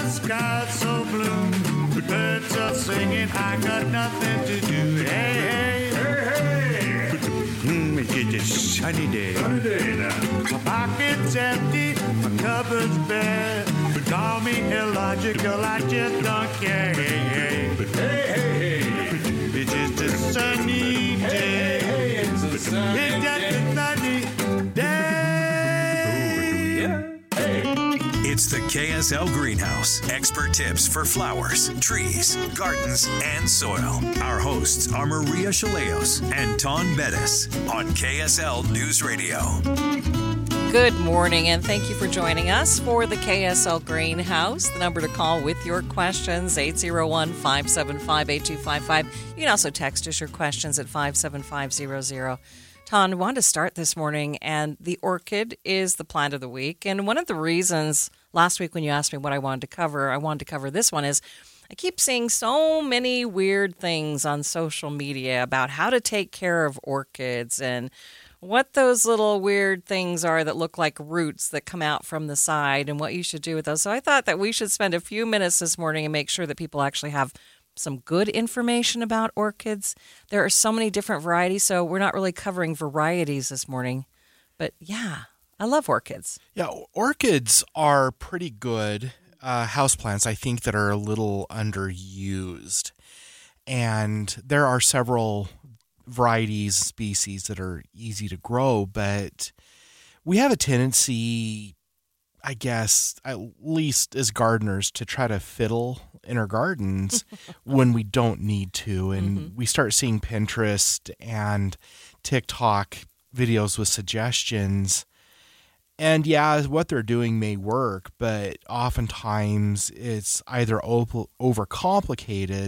the sky's so blue. The birds are singing, I got nothing to do. Hey, hey, hey. It's a sunny day. Sunny day now. My pocket's empty, my cupboard's bare. But call me illogical, I just don't care. Hey, hey. Hey, hey, hey. It's just a sunny day. Hey, hey, it's a sunny It's just day. a sunny day. It's the KSL Greenhouse. Expert tips for flowers, trees, gardens, and soil. Our hosts are Maria Chaleos and Ton Bettis on KSL News Radio. Good morning, and thank you for joining us for the KSL Greenhouse. The number to call with your questions, 801-575-8255. You can also text us your questions at 57500. Ton, I wanted to start this morning, and the orchid is the plant of the week. And one of the reasons last week when you asked me what I wanted to cover this one is I keep seeing so many weird things on social media about how to take care of orchids and what those little weird things are that look like roots that come out from the side and what you should do with those. So I thought that we should spend a few minutes this morning and make sure that people actually have some good information about orchids. There are so many different varieties, so we're not really covering varieties this morning. But yeah, I love orchids. Yeah, orchids are pretty good houseplants, I think, that are a little underused. And there are several varieties, species that are easy to grow, but we have a tendency, I guess, at least as gardeners, to try to fiddle in our gardens when we don't need to. And we start seeing Pinterest and TikTok videos with suggestions. And yeah, what they're doing may work, but oftentimes it's either overcomplicated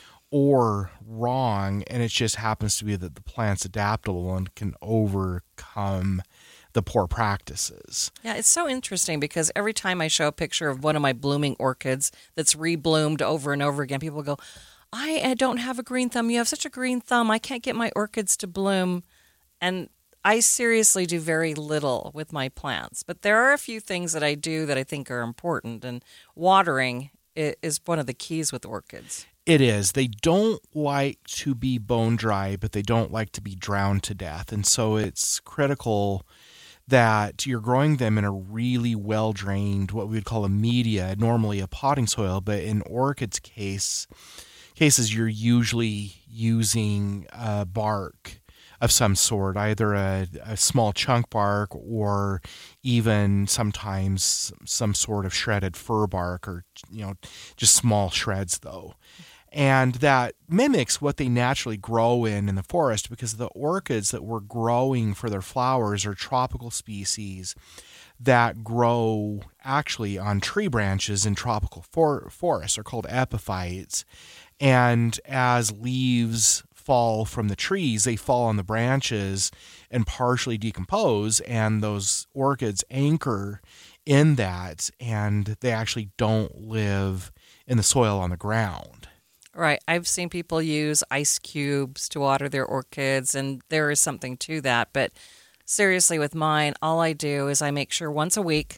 or wrong, and it just happens to be that the plant's adaptable and can overcome the poor practices. Yeah, it's so interesting because every time I show a picture of one of my blooming orchids that's rebloomed over and over again, people go, I don't have a green thumb. You have such a green thumb. I can't get my orchids to bloom. And I seriously do very little with my plants. But there are a few things that I do that I think are important. And watering is one of the keys with orchids. It is. They don't like to be bone dry, but they don't like to be drowned to death. And so it's critical that you're growing them in a really well-drained, what we would call a media, normally a potting soil, but in orchids cases, you're usually using bark of some sort, either a small chunk bark or even sometimes some sort of shredded fir bark, or just small shreds though. And that mimics what they naturally grow in the forest, because the orchids that we're growing for their flowers are tropical species that grow actually on tree branches in tropical forests. They're called epiphytes. And as leaves fall from the trees, they fall on the branches and partially decompose, and those orchids anchor in that, and they actually don't live in the soil on the ground. Right. I've seen people use ice cubes to water their orchids, and there is something to that. But seriously, with mine, all I do is I make sure once a week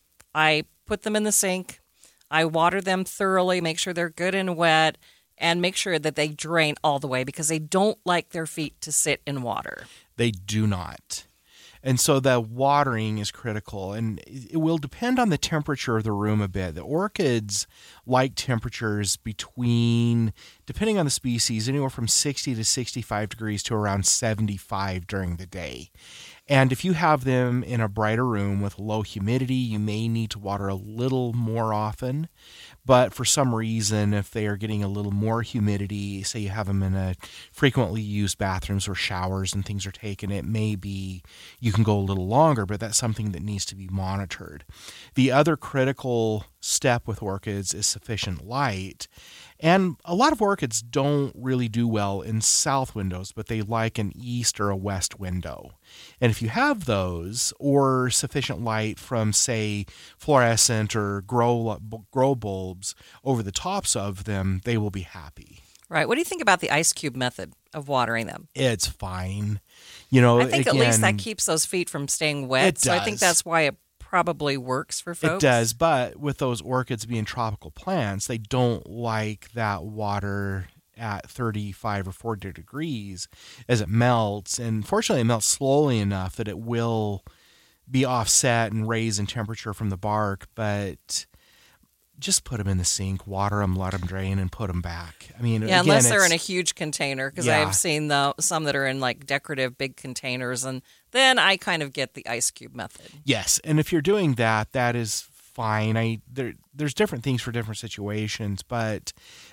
I put them in the sink, I water them thoroughly, make sure they're good and wet, and make sure that they drain all the way, because they don't like their feet to sit in water. They do not. And so the watering is critical, and it will depend on the temperature of the room a bit. The orchids like temperatures between, depending on the species, anywhere from 60 to 65 degrees to around 75 during the day. And if you have them in a brighter room with low humidity, you may need to water a little more often. But for some reason, if they are getting a little more humidity, say you have them in a frequently used bathrooms or showers and things are taken, it may be you can go a little longer, but that's something that needs to be monitored. The other critical step with orchids is sufficient light. And a lot of orchids don't really do well in south windows, but they like an east or a west window. And if you have those, or sufficient light from, say, fluorescent or grow bulbs over the tops of them, they will be happy. Right. What do you think about the ice cube method of watering them? It's fine. I think at least that keeps those feet from staying wet. It does. So I think that's why it probably works for folks. It does, but with those orchids being tropical plants, they don't like that water at 35 or 40 degrees as it melts. And fortunately, it melts slowly enough that it will be offset and raise in temperature from the bark, but just put them in the sink, water them, let them drain, and put them back. I mean, yeah, again, unless they're in a huge container, because Yeah. I've seen some that are in like decorative big containers, and then I kind of get the ice cube method. Yes, and if you're doing that, that is fine. There's different things for different situations, but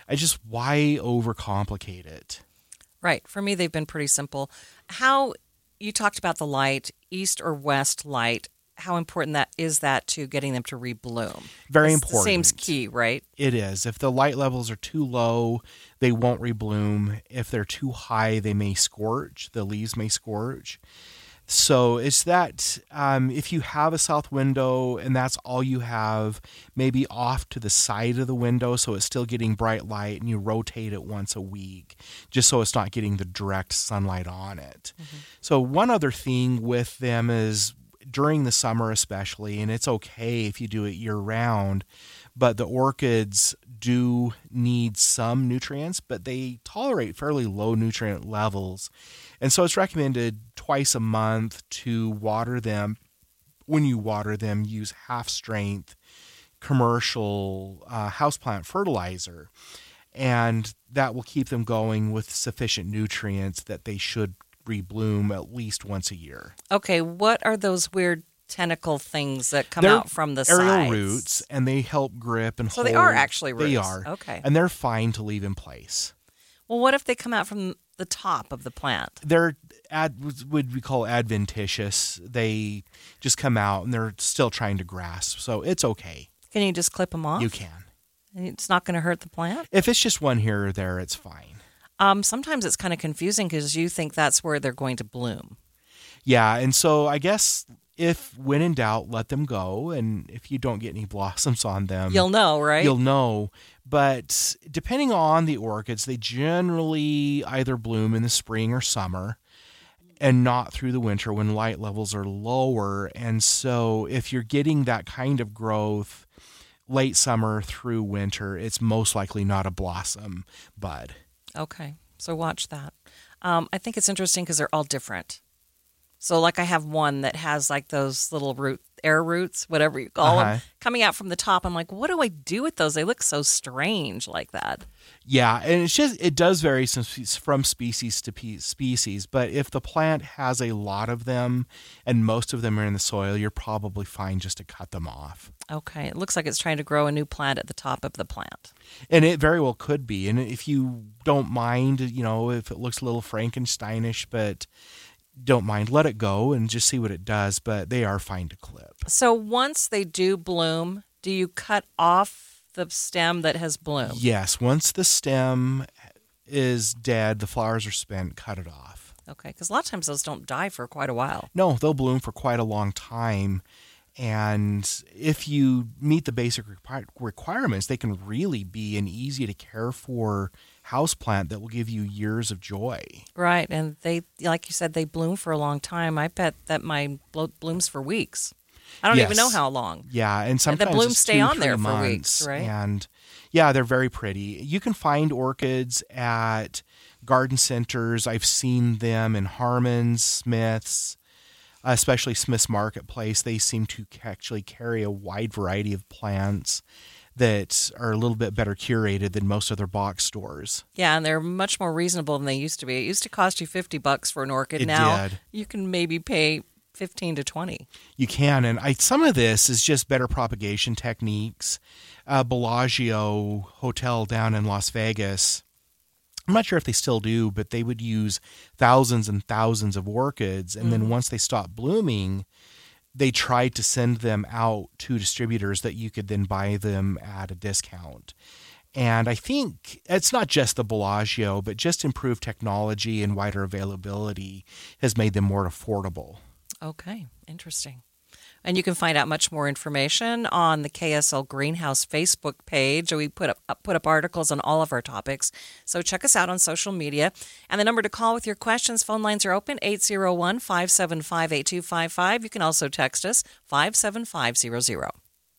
why overcomplicate it? Right. For me, they've been pretty simple. How you talked about the light, east or west light. How important that is to getting them to rebloom? Very It important. seems key, right? It is. If the light levels are too low, they won't rebloom. If they're too high, they may scorch. The leaves may scorch. So it's that if you have a south window and that's all you have, maybe off to the side of the window so it's still getting bright light, and you rotate it once a week just so it's not getting the direct sunlight on it. Mm-hmm. So one other thing with them is during the summer especially, and it's okay if you do it year-round, but the orchids do need some nutrients, but they tolerate fairly low nutrient levels. And so it's recommended twice a month to water them. When you water them, use half-strength commercial houseplant fertilizer, and that will keep them going with sufficient nutrients that they should rebloom at least once a year. Okay, what are those weird tentacle things that come They're out from the aerial sides? roots, and they help grip and So hold. they are actually roots. They are. Okay. And they're fine to leave in place. Well, what if they come out from the top of the plant? They're what we call adventitious. They just come out and they're still trying to grasp, so it's okay. Can you just clip them off? You can. And it's not going to hurt the plant? If it's just one here or there, it's fine. Sometimes it's kind of confusing because you think that's where they're going to bloom. Yeah, and so I guess if when in doubt, let them go, and if you don't get any blossoms on them, You'll know, right? You'll know. But depending on the orchids, they generally either bloom in the spring or summer and not through the winter when light levels are lower. And so if you're getting that kind of growth late summer through winter, it's most likely not a blossom bud. Okay, so watch that. I think it's interesting because they're all different. So like I have one that has like those little air roots, whatever you call them, coming out from the top. I'm like, what do I do with those? They look so strange like that. Yeah, and it does vary from species to species, but if the plant has a lot of them and most of them are in the soil, you're probably fine just to cut them off. Okay, it looks like it's trying to grow a new plant at the top of the plant. And it very well could be. And if you don't mind, if it looks a little Frankensteinish, but don't mind, let it go and just see what it does, but they are fine to clip. So once they do bloom, do you cut off the stem that has bloomed? Yes, once the stem is dead, the flowers are spent, cut it off. Okay, because a lot of times those don't die for quite a while. No, they'll bloom for quite a long time. And if you meet the basic requirements, they can really be an easy to care for houseplant that will give you years of joy. Right, and they, like you said, they bloom for a long time. I bet that mine blooms for weeks. I don't even know how long. Yeah, and sometimes the blooms it's stay 2-3 on there months, for weeks, right? And yeah, they're very pretty. You can find orchids at garden centers. I've seen them in Harmon's, Smith's, especially Smith's Marketplace. They seem to actually carry a wide variety of plants that are a little bit better curated than most other box stores. Yeah, and they're much more reasonable than they used to be. It used to cost you $50 for an orchid. It now did. You can maybe pay $15 to $20. You can, and some of this is just better propagation techniques. Bellagio Hotel down in Las Vegas, I'm not sure if they still do, but they would use thousands and thousands of orchids, and then once they stopped blooming, they tried to send them out to distributors that you could then buy them at a discount. And I think it's not just the Bellagio, but just improved technology and wider availability has made them more affordable. Okay, interesting. And you can find out much more information on the KSL Greenhouse Facebook page. We put up articles on all of our topics. So check us out on social media. And the number to call with your questions, phone lines are open, 801-575-8255. You can also text us, 57500.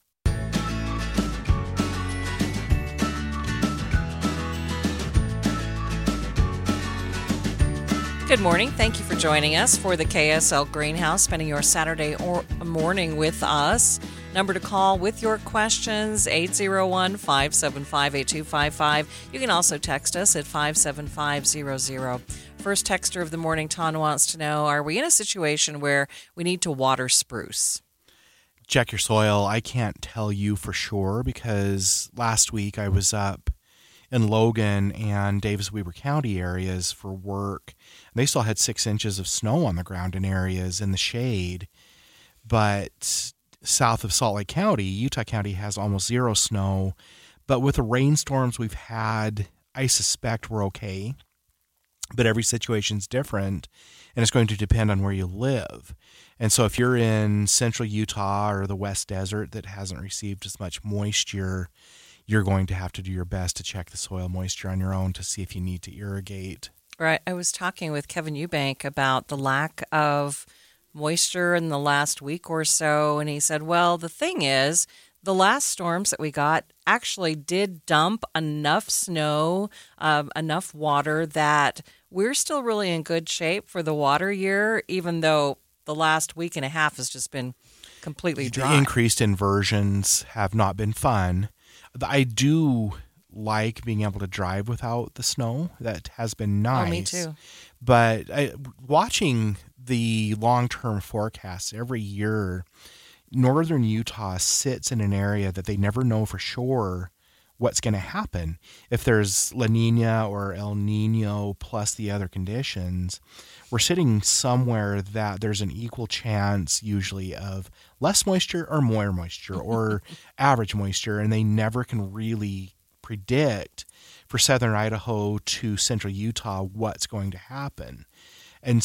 Good morning. Thank you for joining us for the KSL Greenhouse, spending your Saturday morning with us. Number to call with your questions, 801-575-8255. You can also text us at 57500. First texter of the morning, Ton wants to know, are we in a situation where we need to water spruce? Check your soil. I can't tell you for sure because last week I was up in Logan and Davis-Weber County areas for work. They still had 6 inches of snow on the ground in areas in the shade. But south of Salt Lake County, Utah County has almost zero snow. But with the rainstorms we've had, I suspect we're okay. But every situation's different, and it's going to depend on where you live. And so if you're in central Utah or the West Desert that hasn't received as much moisture, you're going to have to do your best to check the soil moisture on your own to see if you need to irrigate. Right. I was talking with Kevin Eubank about the lack of moisture in the last week or so, and he said, well, the thing is, the last storms that we got actually did dump enough snow, enough water that we're still really in good shape for the water year, even though the last week and a half has just been completely dry. The increased inversions have not been fun. I do like being able to drive without the snow. That has been nice. Oh, me too. But watching the long-term forecasts every year, northern Utah sits in an area that they never know for sure what's going to happen. If there's La Nina or El Nino plus the other conditions, we're sitting somewhere that there's an equal chance usually of less moisture or more moisture or average moisture, and they never can really predict for southern Idaho to central Utah what's going to happen. And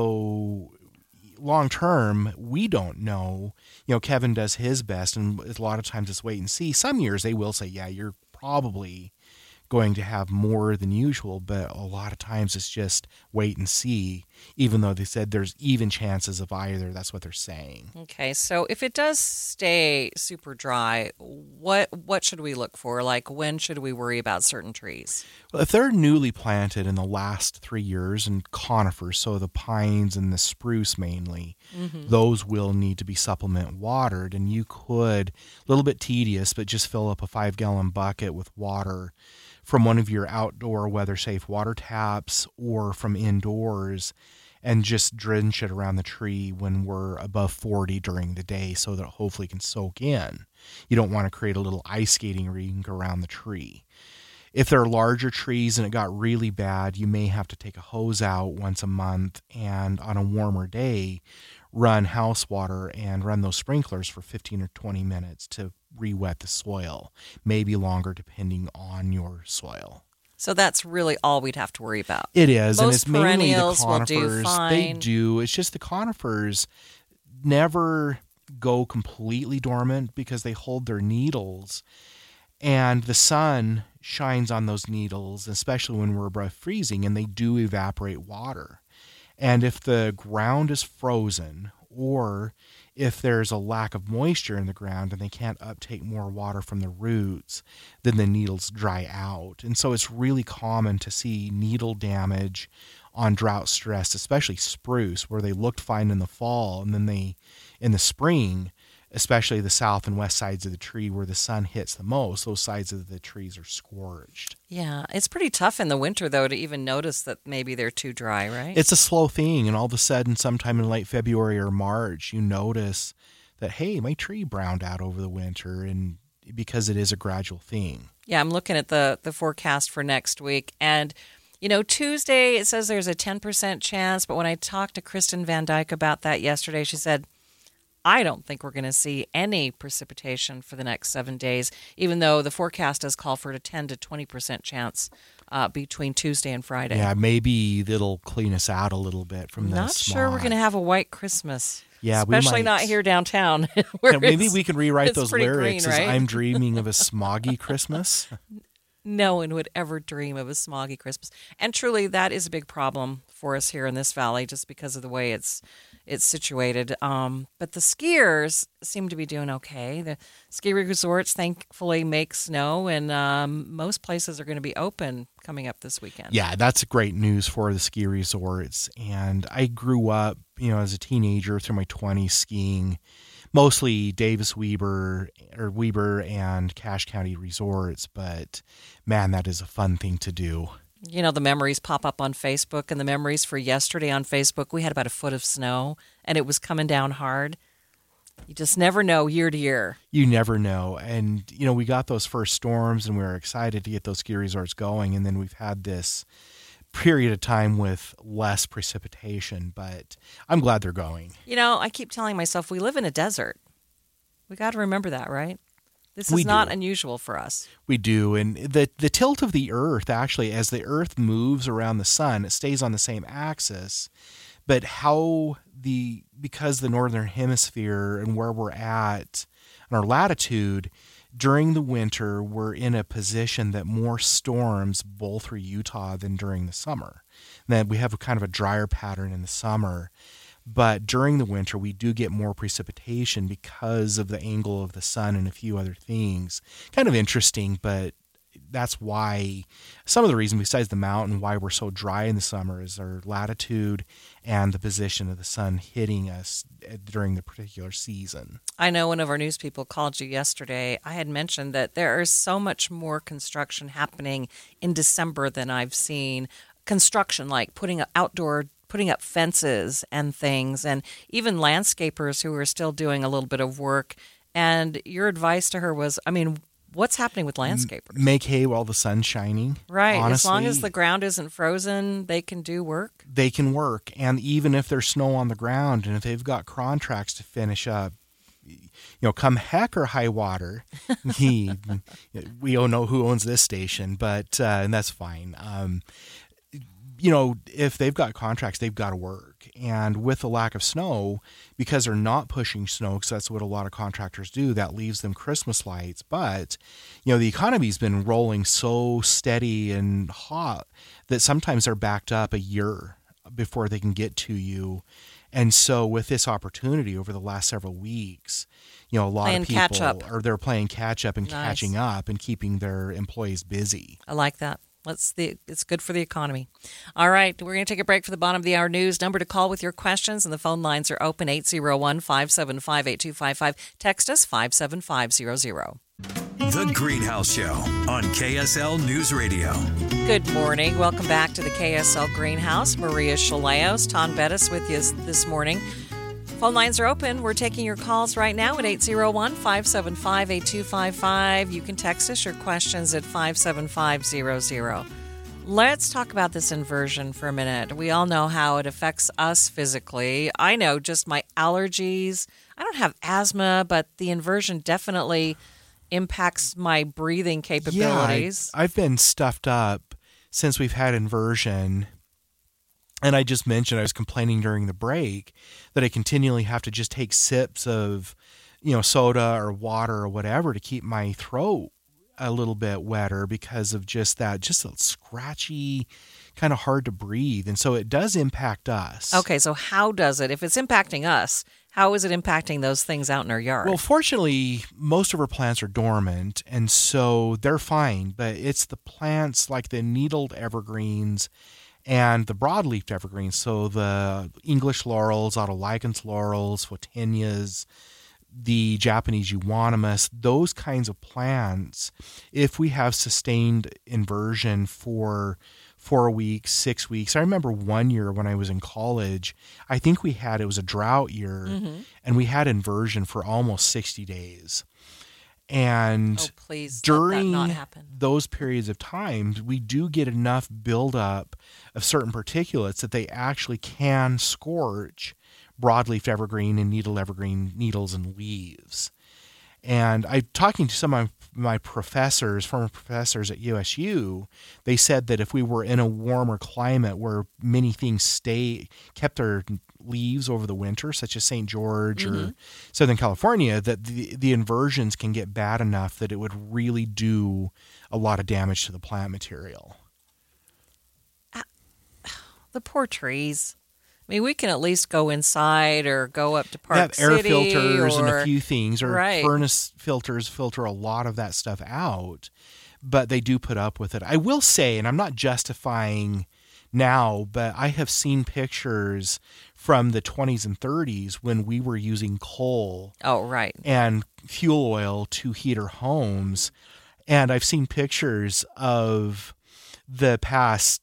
so long term, we don't know. You know, Kevin does his best, and a lot of times it's wait and see. Some years they will say, yeah, you're probably going to have more than usual, but a lot of times it's just wait and see, even though they said there's even chances of either. That's what they're saying. Okay, so if it does stay super dry, what should we look for? Like, when should we worry about certain trees? Well, if they're newly planted in the last 3 years, and conifers, so the pines and the spruce mainly, those will need to be supplement watered, and you could, a little bit tedious, but just fill up a 5-gallon bucket with water from one of your outdoor weather-safe water taps or from indoors, and just drench it around the tree when we're above 40 during the day so that it hopefully can soak in. You don't want to create a little ice skating rink around the tree. If there are larger trees and it got really bad, you may have to take a hose out once a month and on a warmer day, run house water and run those sprinklers for 15 or 20 minutes to re-wet the soil, maybe longer depending on your soil. So that's really all we'd have to worry about. It is, Most and it's mainly the perennials will do conifers. fine. They do. It's just the conifers never go completely dormant because they hold their needles, and the sun shines on those needles, especially when we're above freezing, and they do evaporate water. And if the ground is frozen, or if there's a lack of moisture in the ground and they can't uptake more water from the roots, then the needles dry out. And so it's really common to see needle damage on drought stress, especially spruce, where they looked fine in the fall, and then they, in the spring, especially the south and west sides of the tree where the sun hits the most, those sides of the trees are scorched. Yeah, it's pretty tough in the winter, though, to even notice that maybe they're too dry, right? It's a slow thing, and all of a sudden, sometime in late February or March, you notice that, hey, my tree browned out over the winter, and because it is a gradual thing. Yeah, I'm looking at the forecast for next week, and you know, Tuesday it says there's a 10% chance, but when I talked to Kristen Van Dyke about that yesterday, she said, I don't think we're going to see any precipitation for the next 7 days, even though the forecast does call for a 10 to 20% chance between Tuesday and Friday. Yeah, maybe it'll clean us out a little bit from the Not smog. sure we're going to have a white Christmas. Yeah, especially we might, not here downtown. where Maybe it's- we can rewrite it's those pretty lyrics green, as right? I'm dreaming of a smoggy Christmas. No one would ever dream of a smoggy Christmas. And truly, that is a big problem for us here in this valley just because of the way it's situated. But the skiers seem to be doing okay. The ski resorts, thankfully, make snow, and most places are going to be open coming up this weekend. Yeah, that's great news for the ski resorts. And I grew up, as a teenager through my 20s skiing mostly Davis Weber and Cache County resorts. But man, that is a fun thing to do. The memories pop up on Facebook, and the memories for yesterday on Facebook, we had about a foot of snow, and it was coming down hard. You just never know year to year. You never know. And, we got those first storms, and we were excited to get those ski resorts going, and then we've had this period of time with less precipitation, but I'm glad they're going. I keep telling myself we live in a desert. We got to remember that, right? This is not unusual for us. We do. And the tilt of the Earth, actually, as the Earth moves around the sun, it stays on the same axis. But because the northern hemisphere and where we're at in our latitude, during the winter, we're in a position that more storms bowl through Utah than during the summer. And that we have a kind of a drier pattern in the summer. But during the winter, we do get more precipitation because of the angle of the sun and a few other things. Kind of interesting, but that's why some of the reason besides the mountain why we're so dry in the summer is our latitude and the position of the sun hitting us during the particular season. I know one of our news people called you yesterday. I had mentioned that there is so much more construction happening in December than I've seen. Construction like putting up fences and things, and even landscapers who are still doing a little bit of work. And your advice to her was, what's happening with landscapers? Make hay while the sun's shining. Right. Honestly, as long as the ground isn't frozen, they can do work. They can work. And even if there's snow on the ground and if they've got contracts to finish up, come heck or high water, we don't know who owns this station, but and that's fine. If they've got contracts, they've got to work. And with the lack of snow, because they're not pushing snow, because that's what a lot of contractors do, that leaves them Christmas lights. But, the economy's been rolling so steady and hot that sometimes they're backed up a year before they can get to you. And so with this opportunity over the last several weeks, a lot playing of people catch up. They're playing catch up and Nice. catching up and keeping their employees busy. I like that. It's good for the economy. All right, we're going to take a break for the bottom of the hour news. Number to call with your questions, and the phone lines are open, 801-575-8255. Text us, 57500. The Greenhouse Show on KSL News Radio. Good morning. Welcome back to the KSL Greenhouse. Maria Chaleos, Tom Bettis with you this morning. Phone lines are open. We're taking your calls right now at 801-575-8255. You can text us your questions at 57500. Let's talk about this inversion for a minute. We all know how it affects us physically. I know just my allergies. I don't have asthma, but the inversion definitely impacts my breathing capabilities. Yeah, I've been stuffed up since we've had inversion. And I just mentioned, I was complaining during the break that I continually have to just take sips of, soda or water or whatever to keep my throat a little bit wetter because of just a scratchy, kind of hard to breathe. And so it does impact us. Okay, so how does it? If it's impacting us, how is it impacting those things out in our yard? Well, fortunately, most of our plants are dormant, and so they're fine. But it's the plants like the needled evergreens and the broadleaf evergreens, so the English laurels, autolycans laurels, photinias, the Japanese euonymus, those kinds of plants, if we have sustained inversion for 4 weeks, 6 weeks. I remember one year when I was in college, I think it was a drought year, and we had inversion for almost 60 days. And please, during let that not happen. Those periods of time, we do get enough buildup of certain particulates that they actually can scorch broadleaf evergreen and needle evergreen needles and leaves. And I'm talking to some of my professors, former professors at USU, they said that if we were in a warmer climate where many things kept their leaves over the winter, such as St. George or Southern California, that the inversions can get bad enough that it would really do a lot of damage to the plant material. The poor trees. I mean, we can at least go inside or go up to Park Have City. air filters and or- a few things, or Right. furnace filters filter a lot of that stuff out, but they do put up with it. I will say, and I'm not justifying now, but I have seen pictures from the 20s and 30s when we were using coal Oh, right. and fuel oil to heat our homes. And I've seen pictures of the past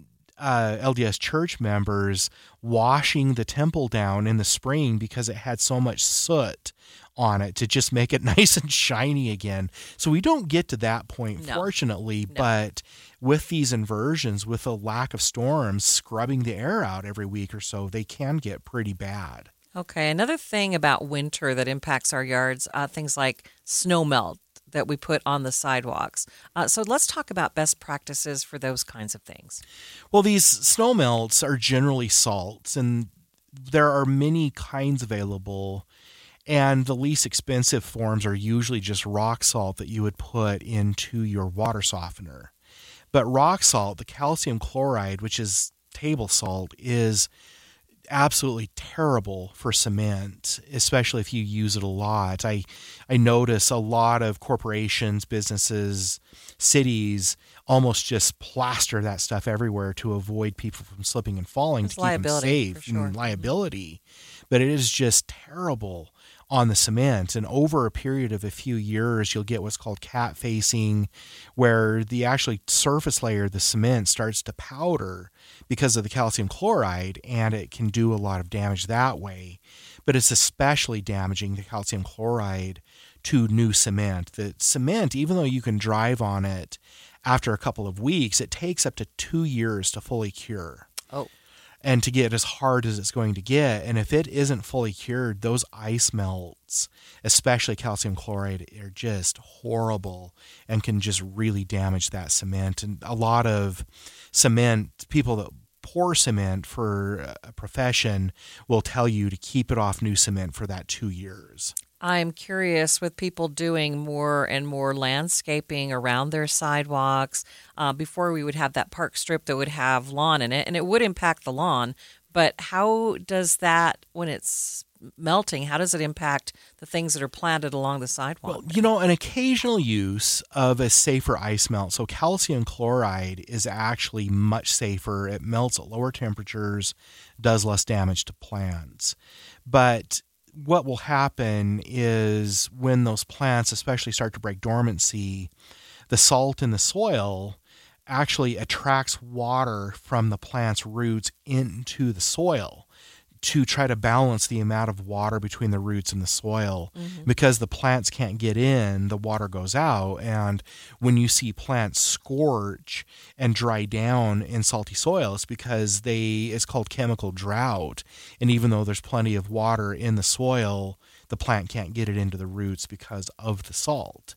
LDS church members washing the temple down in the spring because it had so much soot on it to just make it nice and shiny again. So we don't get to that point, No. fortunately, but with these inversions, with the lack of storms scrubbing the air out every week or so, they can get pretty bad. Okay, another thing about winter that impacts our yards, things like snow melt that we put on the sidewalks. So let's talk about best practices for those kinds of things. Well, these snow melts are generally salts, and there are many kinds available. And the least expensive forms are usually just rock salt that you would put into your water softener. But rock salt, the calcium chloride, which is table salt, is absolutely terrible for cement, especially if you use it a lot. I notice a lot of corporations, businesses, cities almost just plaster that stuff everywhere to avoid people from slipping and falling, It's to keep them liability, for safe sure. and liability. But it is just terrible on the cement. And over a period of a few years, you'll get what's called cat facing, where the actually surface layer of the cement starts to powder because of the calcium chloride, and it can do a lot of damage that way. But it's especially damaging, the calcium chloride, to new cement. The cement, even though you can drive on it after a couple of weeks, it takes up to 2 years to fully cure. Oh, And to get as hard as it's going to get. And if it isn't fully cured, those ice melts, especially calcium chloride, are just horrible and can just really damage that cement. And a lot of cement, people that pour cement for a profession, will tell you to keep it off new cement for that 2 years. I'm curious with people doing more and more landscaping around their sidewalks. Before we would have that park strip that would have lawn in it, and it would impact the lawn. But how does that, when it's melting, how does it impact the things that are planted along the sidewalk? Well, an occasional use of a safer ice melt. So calcium chloride is actually much safer. It melts at lower temperatures, does less damage to plants. But what will happen is when those plants especially start to break dormancy, the salt in the soil actually attracts water from the plant's roots into the soil to try to balance the amount of water between the roots and the soil. Because the plants can't get in, the water goes out. And when you see plants scorch and dry down in salty soil, it's because it's called chemical drought. And even though there's plenty of water in the soil, the plant can't get it into the roots because of the salt.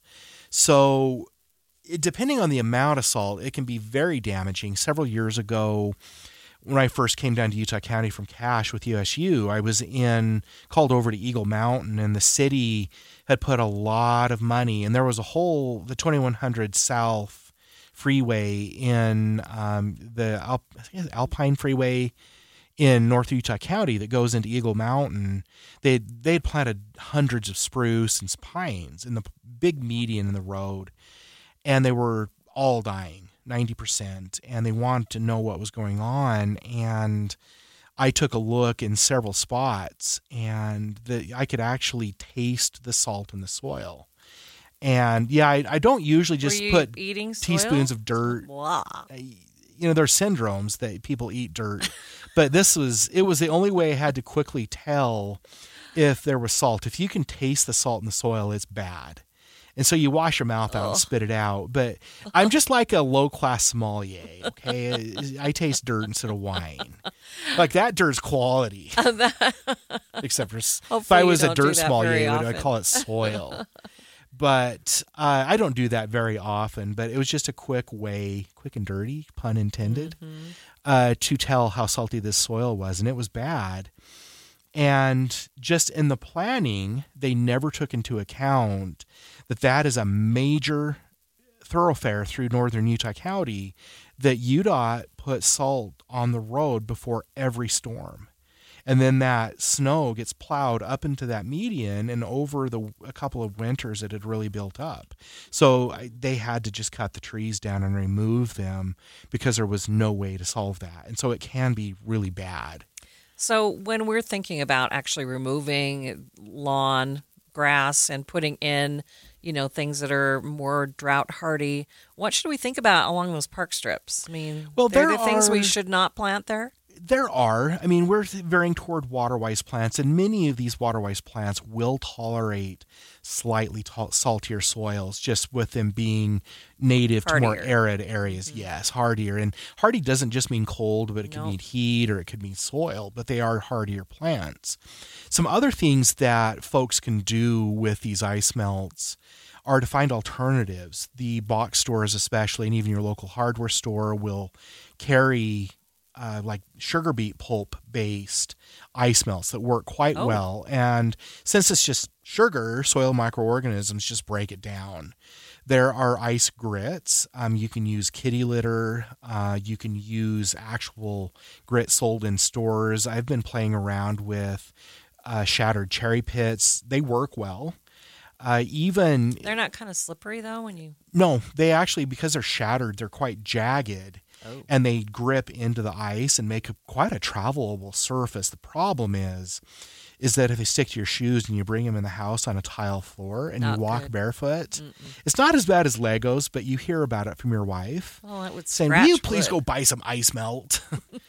So depending on the amount of salt, it can be very damaging. Several years ago, when I first came down to Utah County from Cache with USU, I was called over to Eagle Mountain, and the city had put a lot of money, and there was the 2100 South Freeway in the Alpine Freeway in North Utah County that goes into Eagle Mountain. They'd planted hundreds of spruce and pines in the big median in the road, and they were all dying. 90%, and they wanted to know what was going on. And I took a look in several spots, and I could actually taste the salt in the soil. And yeah, I don't usually just Were you put eating soil? teaspoons of dirt. Blah. There's syndromes that people eat dirt, but it was the only way I had to quickly tell if there was salt. If you can taste the salt in the soil, it's bad. And so you wash your mouth out and spit it out. But I'm just like a low-class sommelier, okay? I taste dirt instead of wine. Like, that dirt's quality. Except for if I was a dirt sommelier, I'd call it soil. But I don't do that very often. But it was just a quick and dirty, pun intended, to tell how salty this soil was, and it was bad. And just in the planning, they never took into account that is a major thoroughfare through northern Utah County, that UDOT put salt on the road before every storm. And then that snow gets plowed up into that median, and over a couple of winters it had really built up. So they had to just cut the trees down and remove them because there was no way to solve that. And so it can be really bad. So when we're thinking about actually removing lawn, grass, and putting in, things that are more drought hardy, what should we think about along those park strips? I mean, there are things we should not plant there? There are. I mean, we're veering toward water-wise plants, and many of these water-wise plants will tolerate slightly saltier soils, just with them being native to more arid areas. Mm-hmm. Yes, hardier. And hardy doesn't just mean cold, but it could mean heat or it could mean soil, but they are hardier plants. Some other things that folks can do with these ice melts are to find alternatives. The box stores especially, and even your local hardware store, will carry like sugar beet pulp based ice melts that work quite well. And since it's just sugar, soil microorganisms just break it down. There are ice grits. You can use kitty litter. You can use actual grit sold in stores. I've been playing around with shattered cherry pits. They work well. They're not kind of slippery though when you... No, they actually, because they're shattered, they're quite jagged. And they grip into the ice and make quite a travelable surface. The problem is that if they stick to your shoes and you bring them in the house on a tile floor and you walk barefoot, it's not as bad as Legos, but you hear about it from your wife. Well, it would saying, will you please go buy some ice melt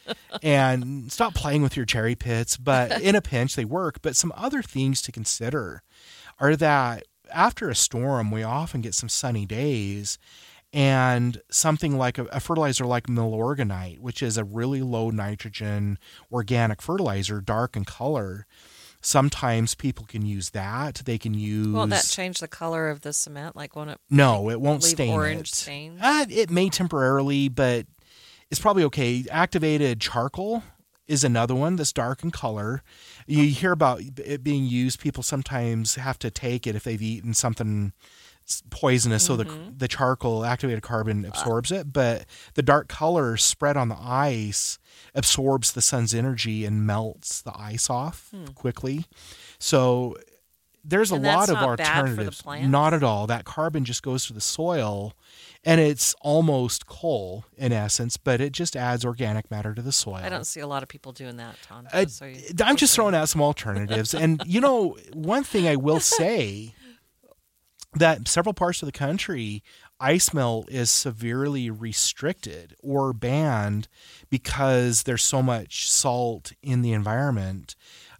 and stop playing with your cherry pits? But in a pinch, they work. But some other things to consider are that after a storm, we often get some sunny days, and something like a fertilizer like Milorganite, which is a really low nitrogen organic fertilizer, dark in color. Sometimes people can use that. They can use... Won't that change the color of the cement? No, it won't stain orange stains? It may temporarily, but it's probably okay. Activated charcoal is another one that's dark in color. You hear about it being used. People sometimes have to take it if they've eaten something poisonous, so the charcoal, activated carbon, absorbs it, but the dark color spread on the ice absorbs the sun's energy and melts the ice off quickly. So there's a lot of alternatives. Not at all. That carbon just goes to the soil, and it's almost coal in essence, but it just adds organic matter to the soil. I don't see a lot of people doing that, Tom. I'm just throwing out some alternatives. And, one thing I will say, that several parts of the country, ice melt is severely restricted or banned because there's so much salt in the environment.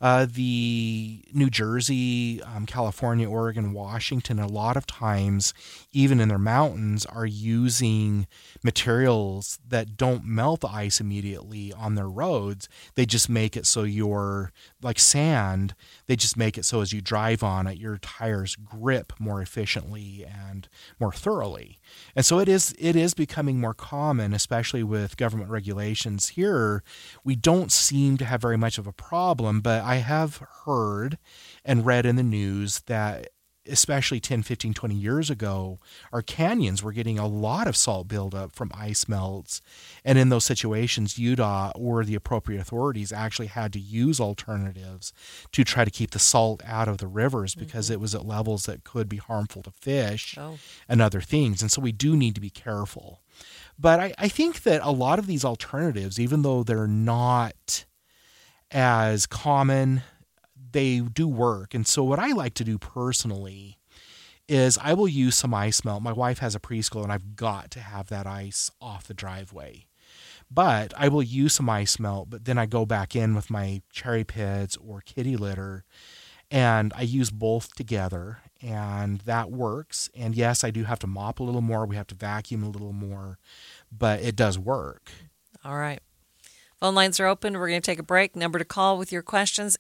The New Jersey, California, Oregon, Washington, a lot of times, even in their mountains, are using materials that don't melt the ice immediately on their roads. They just make it so like sand, they just make it so as you drive on it, your tires grip more efficiently and more thoroughly. And so it is becoming more common, especially with government regulations here. We don't seem to have very much of a problem, but I have heard and read in the news that especially 10, 15, 20 years ago, our canyons were getting a lot of salt buildup from ice melts. And in those situations, UDOT or the appropriate authorities actually had to use alternatives to try to keep the salt out of the rivers because it was at levels that could be harmful to fish and other things. And so we do need to be careful. But I think that a lot of these alternatives, even though they're not as common, they do work. And so what I like to do personally is I will use some ice melt. My wife has a preschool, and I've got to have that ice off the driveway. But I will use some ice melt, but then I go back in with my cherry pits or kitty litter, and I use both together, and that works. And yes, I do have to mop a little more. We have to vacuum a little more, but it does work. All right. Phone lines are open. We're going to take a break. Number to call with your questions,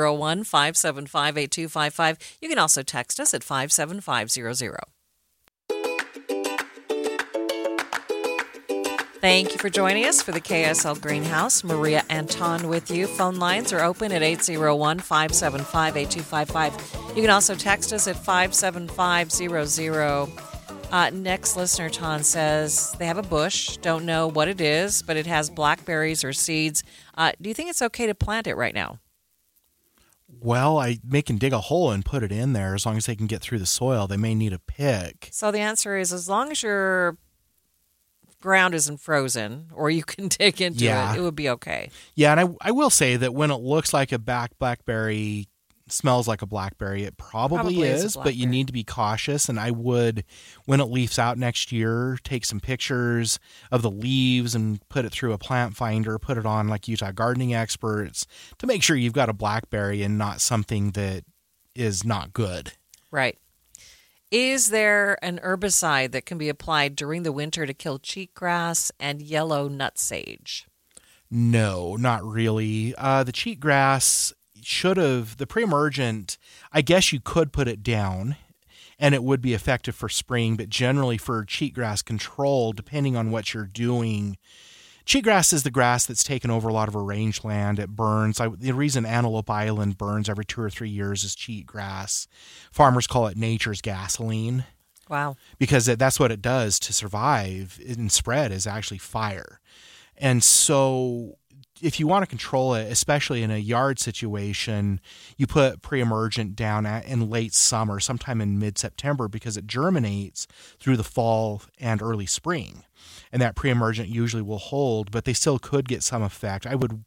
801-575-8255. You can also text us at 57500. Thank you for joining us for the KSL Greenhouse. Maria Anton with you. Phone lines are open at 801-575-8255. You can also text us at 57500. Next listener, Ton, says they have a bush. Don't know what it is, but it has blackberries or seeds. Do you think it's okay to plant it right now? Well, they can dig a hole and put it in there as long as they can get through the soil. They may need a pick. So the answer is as long as your ground isn't frozen or you can dig into it would be okay. Yeah, and I will say that when it looks like a blackberry, smells like a blackberry, it probably is, but you need to be cautious. And I would, when it leaves out next year, take some pictures of the leaves and put it through a plant finder, put it on like Utah Gardening Experts to make sure you've got a blackberry and not something that is not good. Right. Is there an herbicide that can be applied during the winter to kill cheatgrass and yellow nutsage? No, not really. The cheatgrass the pre-emergent, I guess you could put it down and it would be effective for spraying, but generally for cheatgrass control, depending on what you're doing, cheatgrass is the grass that's taken over a lot of our rangeland. It burns. The reason Antelope Island burns every 2 or 3 years is cheatgrass. Farmers call it nature's gasoline. Wow. Because that's what it does to survive and spread is actually fire. And so if you want to control it, especially in a yard situation, you put pre-emergent down in late summer, sometime in mid-September, because it germinates through the fall and early spring. And that pre-emergent usually will hold, but they still could get some effect.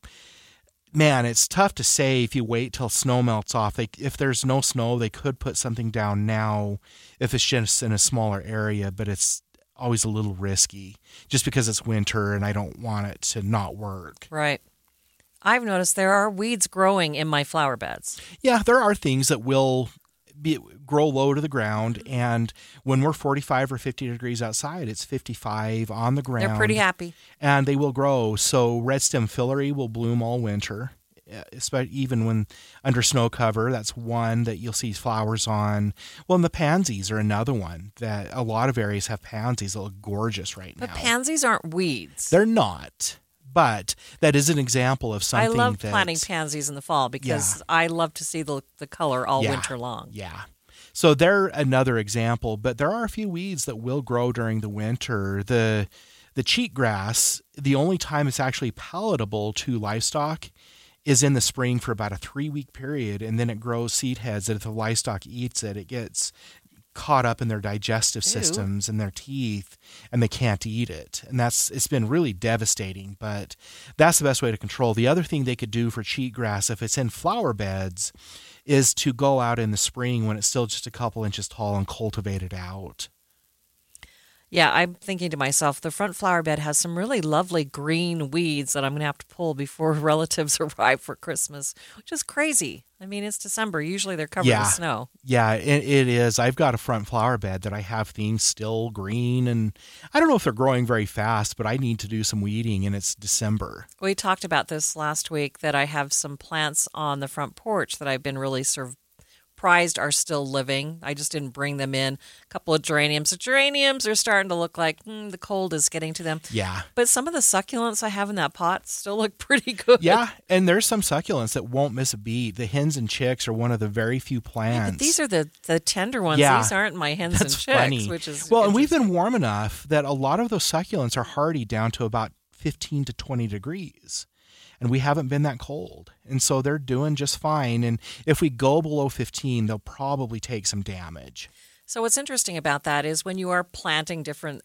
It's tough to say if you wait till snow melts off. If there's no snow, they could put something down now if it's just in a smaller area, but it's always a little risky just because it's winter and I don't want it to not work. Right. I've noticed there are weeds growing in my flower beds. Yeah, there are things that will grow low to the ground, and when we're 45 or 50 degrees outside, it's 55 on the ground. They're pretty happy. And they will grow. So red stem fillery will bloom all winter, even when under snow cover. That's one that you'll see flowers on. Well, and the pansies are another one that a lot of areas have pansies that look gorgeous right now. But pansies aren't weeds. They're not. But that is an example of something. I love planting pansies in the fall because I love to see the color all winter long. Yeah. So they're another example, but there are a few weeds that will grow during the winter. The cheatgrass, the only time it's actually palatable to livestock is in the spring for about a 3-week period, and then it grows seed heads that if the livestock eats it, it gets caught up in their digestive systems and their teeth, and they can't eat it. And it's been really devastating, but that's the best way to control. The other thing they could do for cheatgrass, if it's in flower beds, is to go out in the spring when it's still just a couple inches tall and cultivate it out. Yeah, I'm thinking to myself, the front flower bed has some really lovely green weeds that I'm going to have to pull before relatives arrive for Christmas, which is crazy. I mean, it's December. Usually they're covered with snow. Yeah, it is. I've got a front flower bed that I have things still green, and I don't know if they're growing very fast, but I need to do some weeding, and it's December. We talked about this last week, that I have some plants on the front porch that I've been really surprised are still living. I just didn't bring them in. A couple of geraniums. The geraniums are starting to look like the cold is getting to them. Yeah. But some of the succulents I have in that pot still look pretty good. Yeah, and there's some succulents that won't miss a beat. The hens and chicks are one of the very few plants. Yeah, but these are the tender ones. Yeah, these aren't my hens and chicks, funny. Which is well, and we've been warm enough that a lot of those succulents are hardy down to about 15 to 20 degrees. And we haven't been that cold. And so they're doing just fine. And if we go below 15, they'll probably take some damage. So what's interesting about that is when you are planning different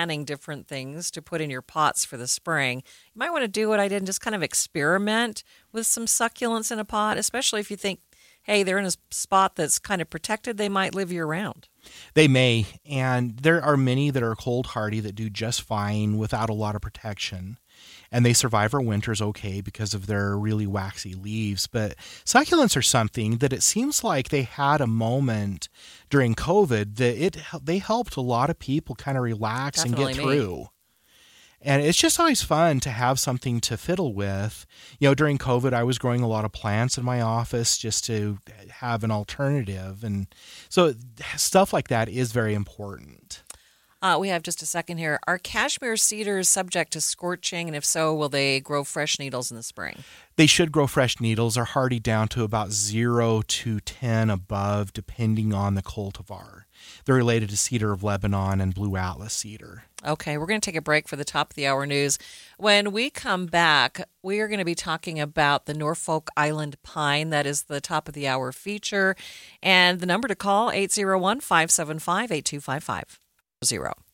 things to put in your pots for the spring, you might want to do what I did and just kind of experiment with some succulents in a pot, especially if you think, hey, they're in a spot that's kind of protected, they might live year-round. They may, and there are many that are cold hardy that do just fine without a lot of protection. And they survive our winters okay because of their really waxy leaves. But succulents are something that it seems like they had a moment during COVID that they helped a lot of people kind of relax and get through. And it's just always fun to have something to fiddle with. You know, during COVID, I was growing a lot of plants in my office just to have an alternative. And so stuff like that is very important. We have just a second here. Are cashmere cedars subject to scorching? And if so, will they grow fresh needles in the spring? They should grow fresh needles, are hardy down to about 0 to 10 above, depending on the cultivar. They're related to cedar of Lebanon and blue Atlas cedar. Okay, we're going to take a break for the top of the hour news. When we come back, we are going to be talking about the Norfolk Island pine. That is the top of the hour feature. And the number to call, 801-575-8255.